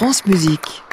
France Musique.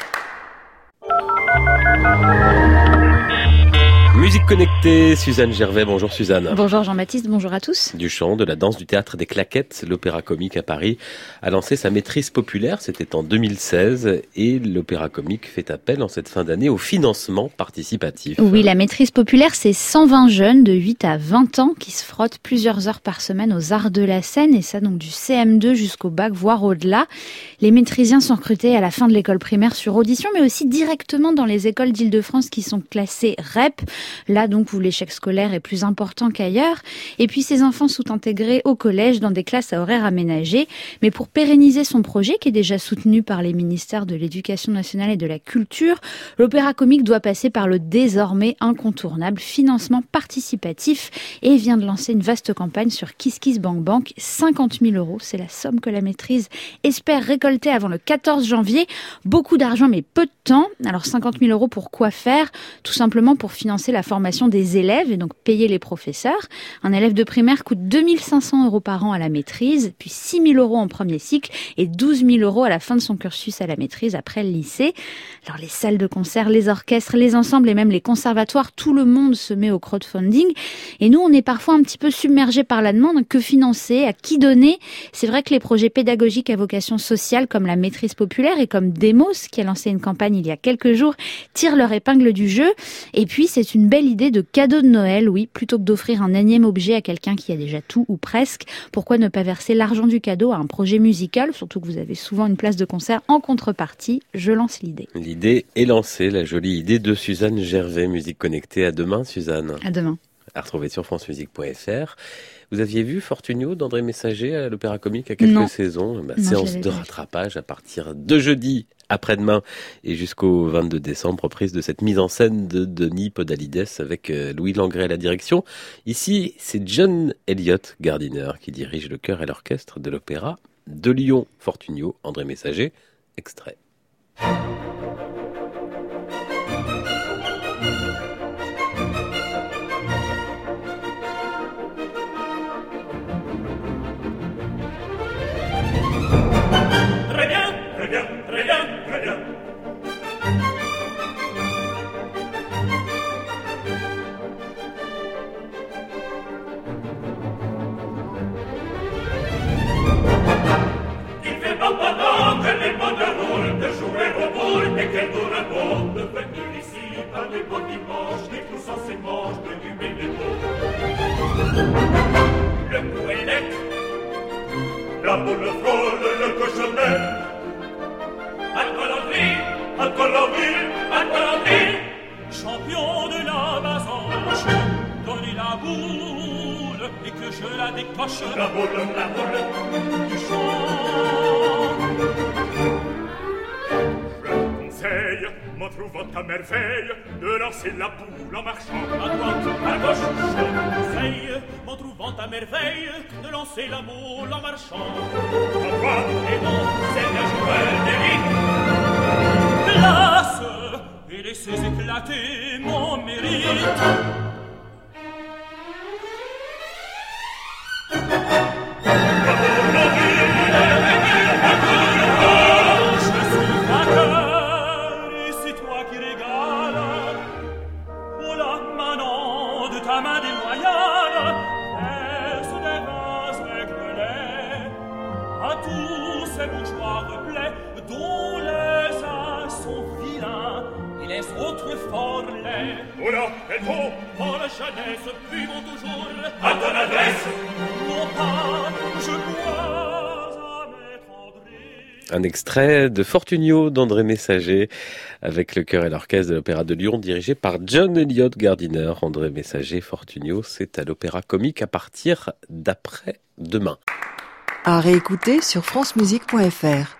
Musique connectée, Suzanne Gervais, bonjour Suzanne. Bonjour Jean-Baptiste, bonjour à tous. Du chant, de la danse, du théâtre, des claquettes, l'Opéra Comique à Paris a lancé sa maîtrise populaire, c'était en 2016, et l'Opéra Comique fait appel en cette fin d'année au financement participatif. Oui, la maîtrise populaire, c'est 120 jeunes de 8 à 20 ans qui se frottent plusieurs heures par semaine aux arts de la scène, et ça donc du CM2 jusqu'au bac, voire au-delà. Les maîtrisiens sont recrutés à la fin de l'école primaire sur audition, mais aussi directement dans les écoles d'Île-de-France qui sont classées REP. Là, donc, où l'échec scolaire est plus important qu'ailleurs. Et puis, ces enfants sont intégrés au collège dans des classes à horaires aménagés. Mais pour pérenniser son projet, qui est déjà soutenu par les ministères de l'Éducation nationale et de la Culture, l'Opéra Comique doit passer par le désormais incontournable financement participatif et vient de lancer une vaste campagne sur KissKissBankBank. 50 000 €, c'est la somme que la maîtrise espère récolter avant le 14 janvier. Beaucoup d'argent, mais peu de temps. Alors, 50 000 € pour quoi faire ? Tout simplement pour financer la formation des élèves et donc payer les professeurs. Un élève de primaire coûte 2 500 € par an à la maîtrise, puis 6 000 € en premier cycle et 12 000 € à la fin de son cursus à la maîtrise après le lycée. Alors les salles de concert, les orchestres, les ensembles et même les conservatoires, tout le monde se met au crowdfunding. Et nous, on est parfois un petit peu submergés par la demande. Que financer ? À qui donner ? C'est vrai que les projets pédagogiques à vocation sociale comme la maîtrise populaire et comme Demos, qui a lancé une campagne il y a quelques jours, tirent leur épingle du jeu. Et puis, c'est une belle idée de cadeau de Noël, oui, plutôt que d'offrir un énième objet à quelqu'un qui a déjà tout ou presque. Pourquoi ne pas verser l'argent du cadeau à un projet musical, surtout que vous avez souvent une place de concert en contrepartie. Je lance l'idée. L'idée est lancée, la jolie idée de Suzanne Gervais, Musique connectée. À demain, Suzanne. À demain. À retrouver sur francemusique.fr. Vous aviez vu Fortunio d'André Messager à l'Opéra Comique à quelques saisons. Séance de rattrapage à partir de jeudi après-demain et jusqu'au 22 décembre, reprise de cette mise en scène de Denis Podalides avec Louis Langrée à la direction. Ici, c'est John Elliott Gardiner qui dirige le chœur et l'orchestre de l'Opéra de Lyon. Fortunio, André Messager, extrait. Le poêlette, la boule frôle, le cochonnet. Alcoolambile, champion de la basanche. Donnez la boule et que je la décoche. La boule du champ. Je te conseille, m'en trouvant à merveille, de lancer la boule en marchant à droite, à gauche. Je te conseille, m'en trouvant à merveille, de lancer la boule en marchant à droite. Et non, c'est un joueur d'élite. Place et laissez éclater mon mérite. Voilà, elle tombe en la jeunesse, puis vont toujours à ton adresse. Non pas, je bois à mettre André. Un extrait de Fortunio d'André Messager avec le chœur et l'orchestre de l'Opéra de Lyon dirigé par John Elliott Gardiner. André Messager, Fortunio, c'est à l'Opéra Comique à partir d'après-demain. À réécouter sur francemusique.fr.